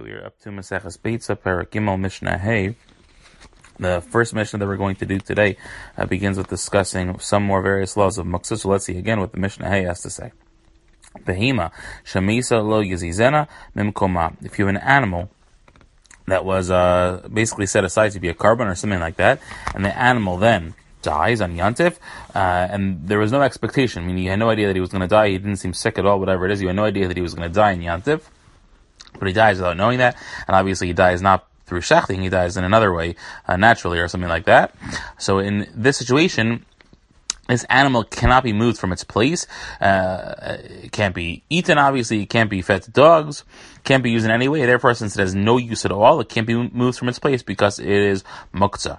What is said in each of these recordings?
We are up to Maseches Beitza, Perek Gimel, Mishnah Hey. The first Mishnah that we're going to do today begins with discussing some more various laws of Muktzah. So let's see again what the Mishnah Hey has to say. Behima, Shamisa lo Yazizena Mimkoma. If you have an animal that was basically set aside to be a carbon or something like that, and the animal then dies on Yantif, and there was no expectation, meaning you had no idea that he was going to die, he didn't seem sick at all, whatever it is, you had no idea that he was going to die in Yantif, but he dies without knowing that, and obviously he dies not through shechting, he dies in another way, naturally or something like that. So in this situation, this animal cannot be moved from its place. It can't be eaten, obviously. It can't be fed to dogs. Can't be used in any way. Therefore, since it has no use at all, it can't be moved from its place because it is muktzah.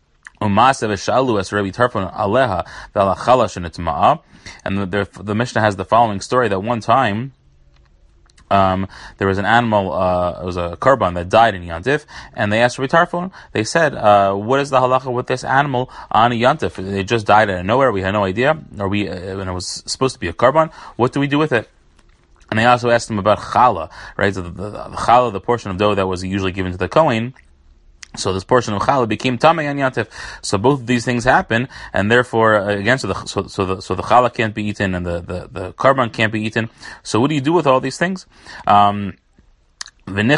And the Mishnah has the following story that one time, there was an animal, it was a korban that died in Yantif, and they asked Rabbi Tarfon, they said, what is the halacha with this animal on Yantif? It just died out of nowhere, we had no idea, when it was supposed to be a korban, what do we do with it? And they also asked him about challah, right? So the challah, the portion of dough that was usually given to the kohen, so this portion of challah became tamei on Yantif. So both of these things happen, and therefore, again, so the challah can't be eaten, and the korban can't be eaten. So what do you do with all these things? Then something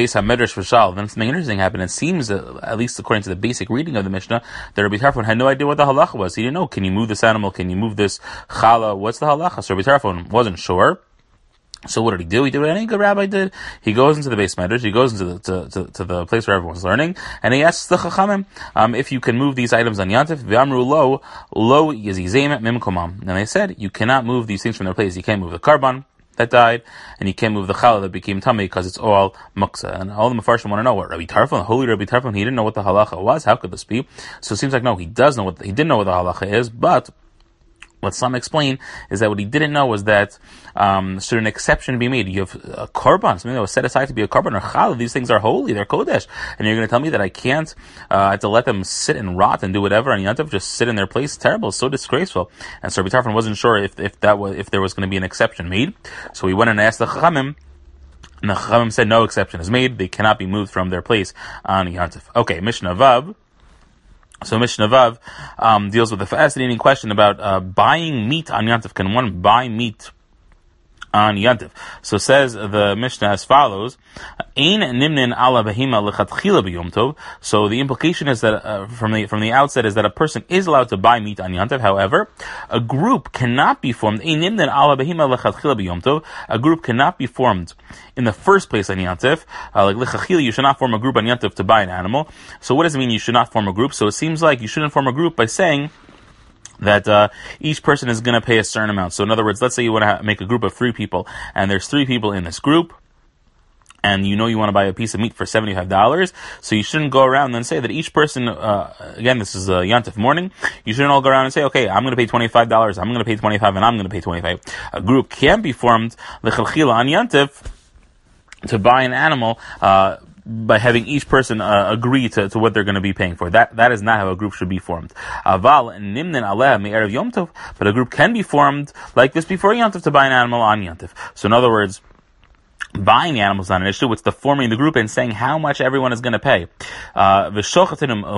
interesting happened. It seems, at least according to the basic reading of the Mishnah, that Rabbi Tarfon had no idea what the halacha was. He didn't know, can you move this animal? Can you move this challah? What's the halacha? So Rabbi Tarfon wasn't sure. So what did he do? He did what any good rabbi did. He goes into the base medrash, he goes into to the place where everyone's learning, and he asks the chachamim, if you can move these items on Yantif, v'amru lo yazizem mimkomam. And they said, you cannot move these things from their place. You can't move the korban that died, and you can't move the challah that became tamei because it's all muktzah. And all the Mefarshim want to know what Rabbi Tarfon, holy Rabbi Tarfon, he didn't know what the halacha was. How could this be? So it seems like no, he didn't know what the halacha is, but what some explain is that what he didn't know was that should an exception be made? You have a korban, something that was set aside to be a korban or challah. These things are holy, they're kodesh, and you're going to tell me that I can't have to let them sit and rot and do whatever on Yantif, just sit in their place? It's terrible, it's so disgraceful. And so Rabbi Tarfon wasn't sure if there was going to be an exception made. So he went and asked the chachamim, and the chachamim said no exception is made. They cannot be moved from their place on Yantif. Okay, Mishnah Vav. So Mishnah Vav deals with a fascinating question about buying meat on Yantif. Can one buy meat on Yantif? So says the Mishnah as follows: Ein nimnin ala behima lechatchila b'yom tov. So the implication is that from the outset is that a person is allowed to buy meat on Yantif. However, a group cannot be formed. Ein nimnin ala behima lechatchila b'yom tov. A group cannot be formed in the first place on Yantif. Like lechatchila, you should not form a group on Yantif to buy an animal. So what does it mean you should not form a group? So it seems like you shouldn't form a group by saying that each person is going to pay a certain amount. So in other words, let's say you want to make a group of 3 people, and there's 3 people in this group, and you know you want to buy a piece of meat for $75, so you shouldn't go around and say that each person, again, this is Yantif morning, you shouldn't all go around and say, okay, I'm going to pay $25, I'm going to pay $25, and I'm going to pay $25. A group can be formed, l'chalchila on Yantif, to buy an animal, by having each person agree to what they're going to be paying for. That is not how a group should be formed. Aval nimnin aleh me'erev Yom Tov, but a group can be formed like this before Yom Tov to buy an animal on Yantif. So in other words, buying the animals on an issue, it's the forming the group and saying how much everyone is going to pay. Which they'll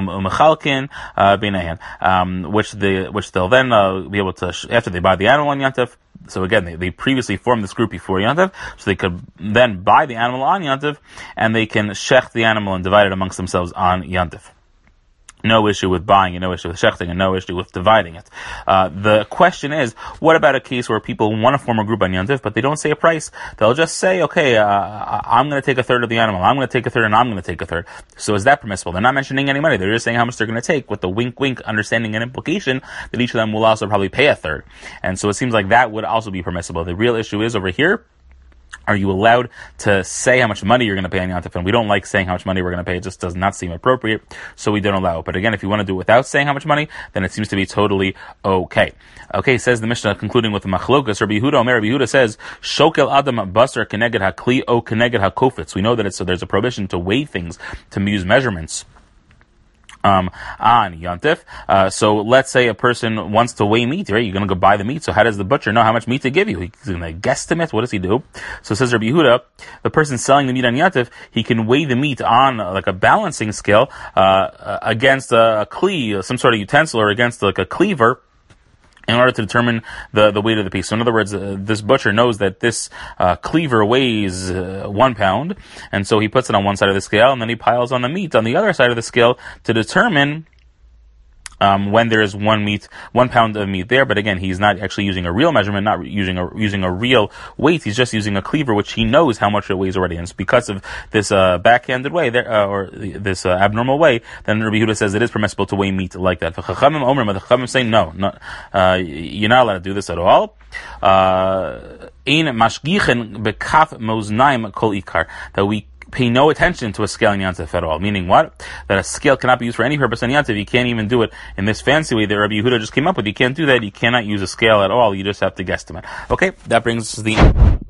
then be able to, after they buy the animal on Yantif. So again, they previously formed this group before Yantif, so they could then buy the animal on Yantif, and they can shech the animal and divide it amongst themselves on Yantif. No issue with buying, and no issue with shechting, and no issue with dividing it. The question is, what about a case where people want to form a group on Yantif, but they don't say a price? They'll just say, okay, I'm going to take a third of the animal, I'm going to take a third, and I'm going to take a third. So is that permissible? They're not mentioning any money, they're just saying how much they're going to take, with the wink-wink understanding and implication that each of them will also probably pay a third. And so it seems like that would also be permissible. The real issue is over here, are you allowed to say how much money you're going to pay on Yantif? And we don't like saying how much money we're going to pay. It just does not seem appropriate, so we don't allow it. But again, if you want to do it without saying how much money, then it seems to be totally okay. Okay, says the Mishnah, concluding with the Machlokas. Rabbi Yehuda says, Shokel Adam Basar Keneged HaKli O Keneged HaKofetz. We know that there's a prohibition to weigh things, to use measurements on Yontif. So let's say a person wants to weigh meat, right? You're going to go buy the meat. So how does the butcher know how much meat to give you? He's going to guesstimate. What does he do? So says Rabbi Yehuda, the person selling the meat on Yontif, he can weigh the meat on like a balancing scale against a kli, some sort of utensil, or against like a cleaver, in order to determine the weight of the piece. So in other words, this butcher knows that this cleaver weighs 1 pound, and so he puts it on one side of the scale, and then he piles on the meat on the other side of the scale to determine when there is 1 pound of meat there. But again, he's not actually using a real measurement, not using a real weight. He's just using a cleaver, which he knows how much it weighs already. And it's because of this backhanded way, or this abnormal way, then Rabbi Yehuda says it is permissible to weigh meat like that. The Chachamim say no, you're not allowed to do this at all. That we pay no attention to a scale in Yantif at all. Meaning what? That a scale cannot be used for any purpose in Yantif. You can't even do it in this fancy way that Rabbi Yehuda just came up with. You can't do that. You cannot use a scale at all. You just have to guesstimate. Okay, that brings us to the end.